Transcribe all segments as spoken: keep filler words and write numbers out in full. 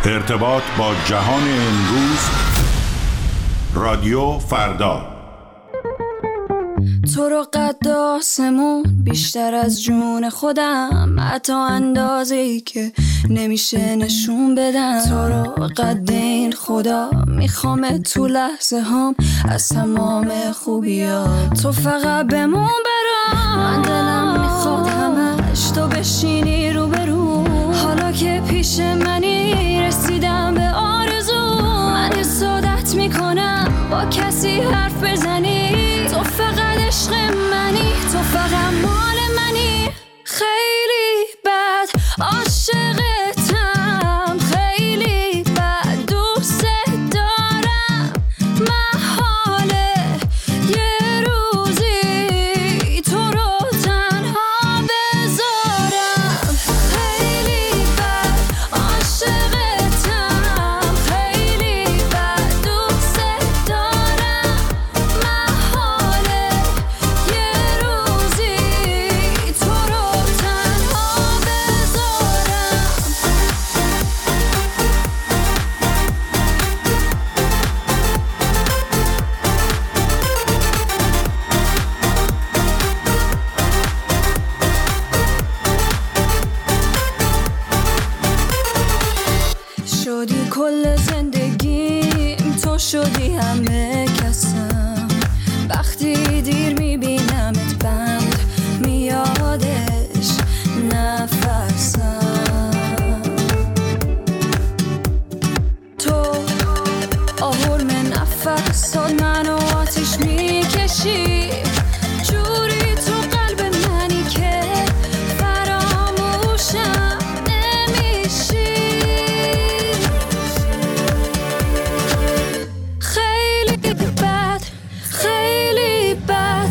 ارتباط با جهان امروز. رادیو فردا. تو رو قد آسمون بیشتر از جون خودم، حتی اندازه‌ای که نمیشه نشون بدم. تو رو قد این خدا میخوام تو لحظه هام از تمام خوبیات تو فقط بمون برام. من دلم میخواد همش تو بشینی رو برو، حالا که پیش منی رسیدم به آرزو. من حسادت میکنم با کسی حرف بزنی، تو فقط عشق منی، تو فقط مال منی. خیلی بد عاشقتم، خیلی بد دوست دارم. محاله یه روزی تو رو تنها بذارم. خیلی بد عاشقتم، خیلی بد دوست دارم. محاله یه روزی تو رو تنها بذارم. شدی کل زندگیم، تو شدی همه کسم. وقتی دیر میبینمت بند میادش نفسم. تو آهرم نفسات منو آتیش میکشی، جوری تو قلب منی که فراموشم نمیشی. خیلی بد، خیلی بد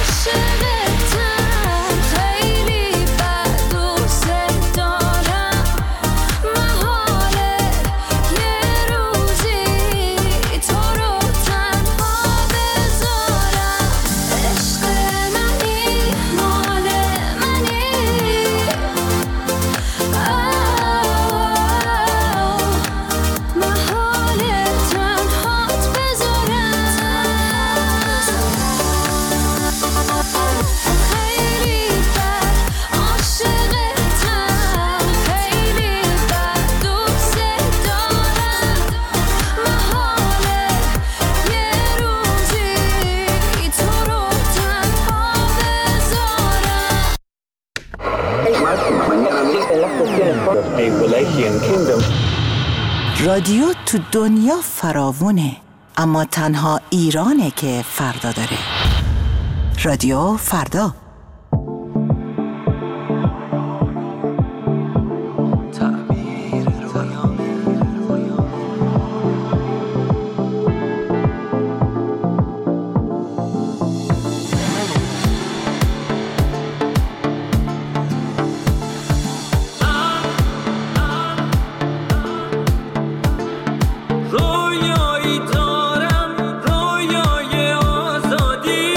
عاشقتم، خیلی بد دوست دارم. محاله یه روزی تو رو تنها بذارم. عشق منی، مال منی. محاله تنهات بذارم. خیلی بد عاشقتم، خیلی بد دوست دارم. محاله یه روزی تو رو تنها بذارم. رادیو تو دنیا فراوونه، اما تنها ایرانه که فردا داره. رادیو فردا. رویایی دارم، رویای آزادی.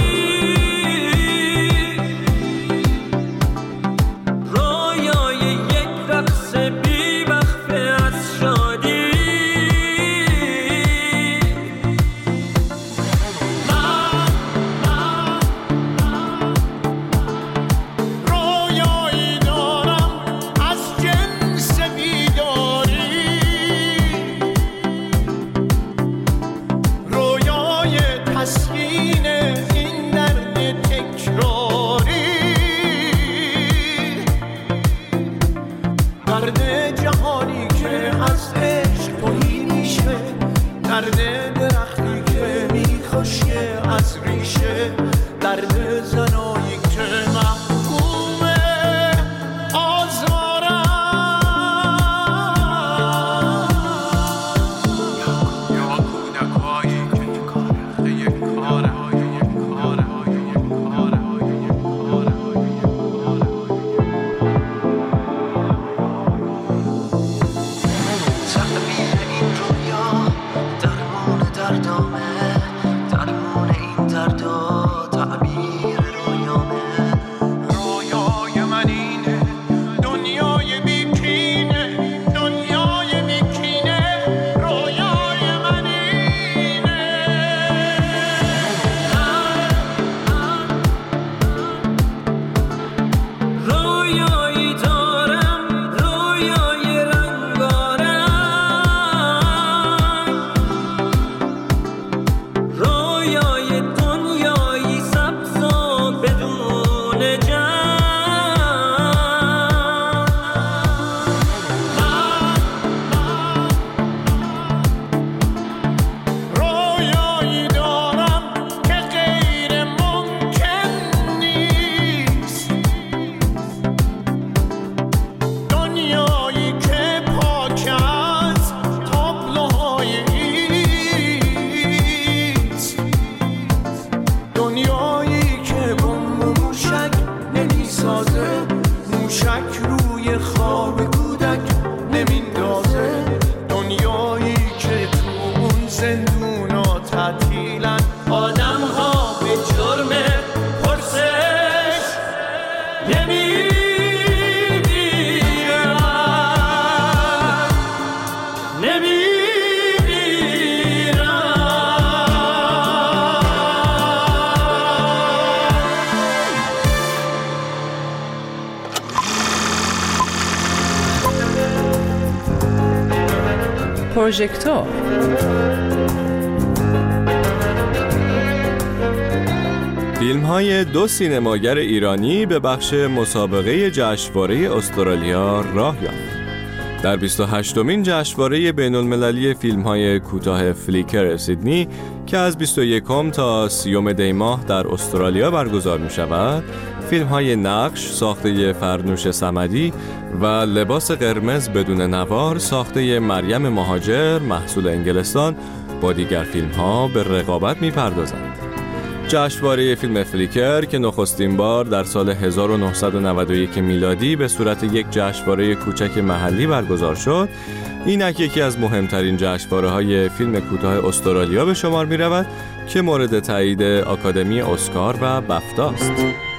درمان پروژکتور. فیلم‌های دو سینماگر ایرانی به بخش مسابقه جشنواره استرالیا راه یافت. در بیست و هشتمین جشنواره بین‌المللی فیلم‌های کوتاه فلیکر سیدنی که از بیست و یکم تا سیوم دی ماه در استرالیا برگزار می‌شود، فیلم‌های نقش ساخته فرنوش صمدی و لباس قرمز بدون نوار ساخته مریم مهاجر محصول انگلستان با دیگر فیلم‌ها به رقابت می‌پردازند. جشنواره فیلم فلیکر که نخستین بار در سال هزار و نهصد و نود و یک میلادی به صورت یک جشنواره کوچک محلی برگزار شد، اینک یکی از مهمترین جشنواره‌های فیلم کوتاه استرالیا به شمار می‌رود که مورد تایید آکادمی اسکار و بفتا است.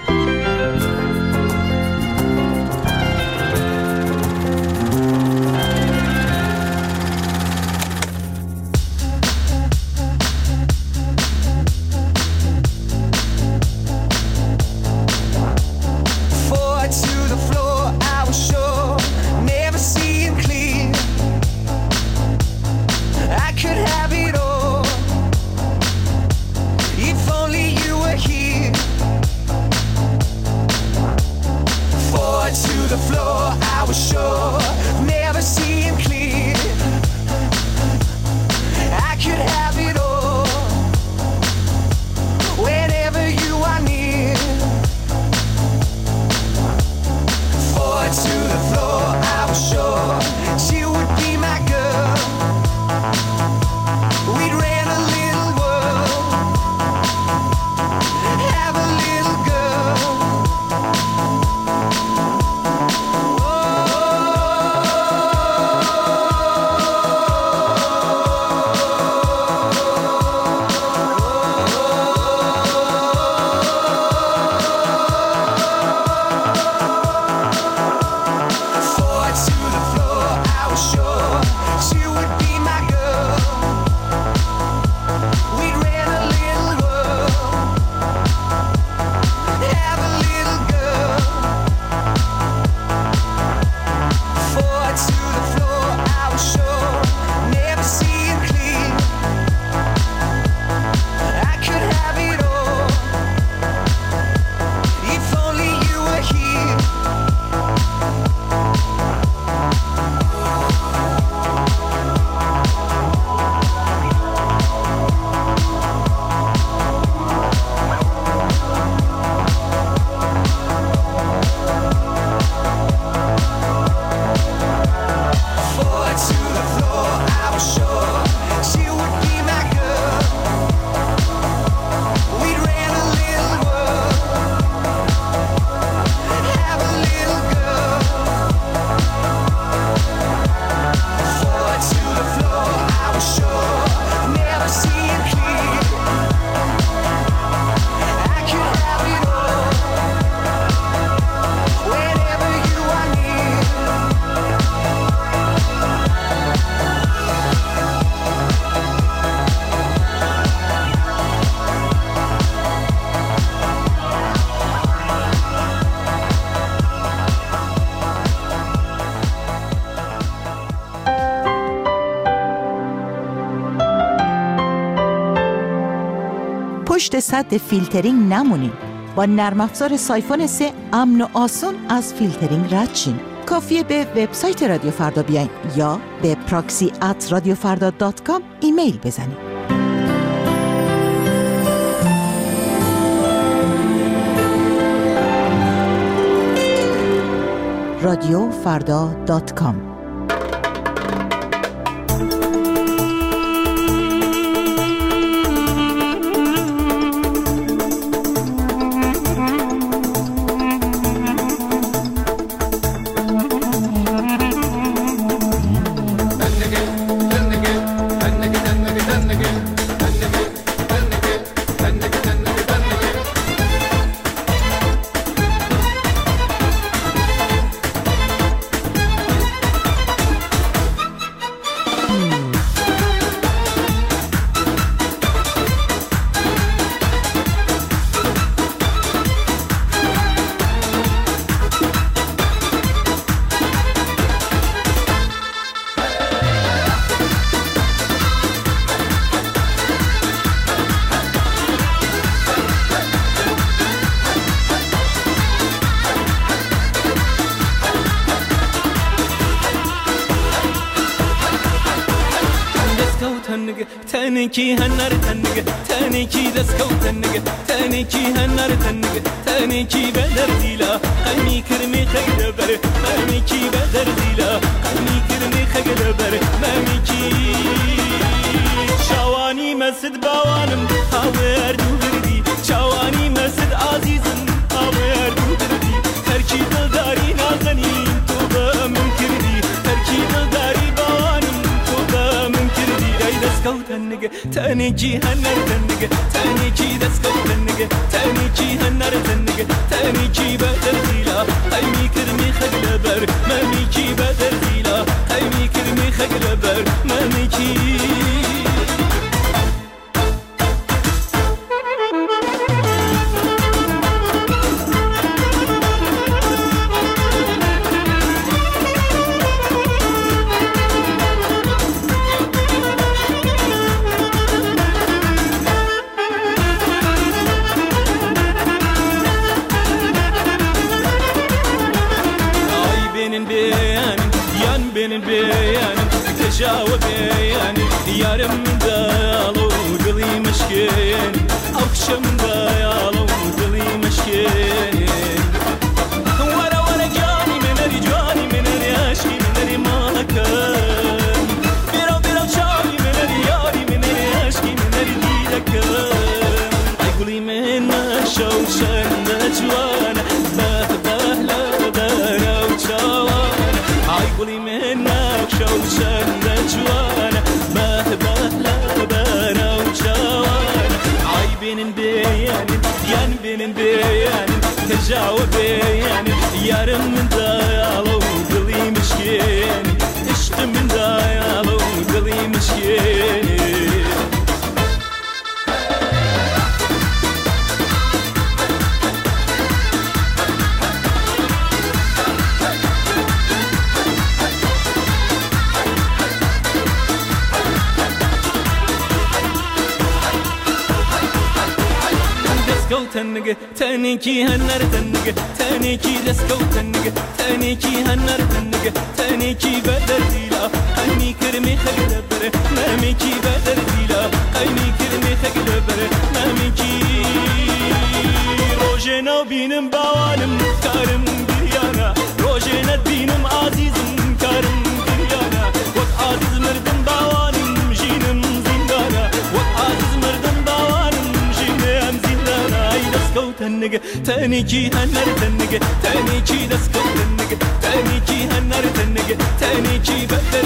پشت سد فیلترینگ نمونید. با نرم افزار سایفون سه امن و آسان از فیلترینگ رد شین. کافیه به وبسایت رادیو فردا بیاین یا به پراکسی ات رادیو فردا دات کام ایمیل بزنید. رادیو فردا دات کام. كوتنك تانيكي هنر تنك تانيكي دس كوتنك تانيكي هنر تنك تانيكي بدر ديلا قلبي كرمي خجلبر ماميكي بدر ديلا قلبي كرمي خجلبر ماميكي شواني مسد باوانم هاور دوردي شواني مسد عزيزم هاور دوردي تركي دلداري نازنين توبا ممكردي تركي دلداري باوانم توبا ممكردي اي دسكوتنك تانيكي هنر تنك تانيكي دسكوتنك تانيكي هنر تنك تانيكي بدر ديلا قلبي كرمي خجلبر ماميكي بدر ديلا قلبي كرمي خجلبر ماميكي benim beyanım teşavve beyanım yarım dayalı dili meşken akşam dayalı dili meşken wara wara cani meneri cani meneri aşkı meneri malakan birav birav cani meneri yari meneri aşkı meneri dilakan ay guli mena şavşan da cwana bah bahla dara uçawan ay guli شوشن دجوانا ما بهلا بنا وشوان عاي بين بيان ين بين بيان تجاوب بيان يارم من دايالو دلي مشكين اشت من دايالو دلي مشكين تنك تانيكي هنر تنك تانيكي دسكو تنك تانيكي هنر تنك تانيكي بدر ديلا قلبي كرمي خجلبر ماميكي بدر ديلا قلبي كرمي خجلبر ماميكي روجنا بينم باوانم كارم بريانا روجنا بينم عزيزم كارم بريانا وقت عزيز مردم باوانم جينم زندانا وقت عزيز مردم باوانم جينم زندانا دسكوتنك تانيكي هنر تنك تانيكي دسكوتنك تانيكي هنر تنك تانيكي بدر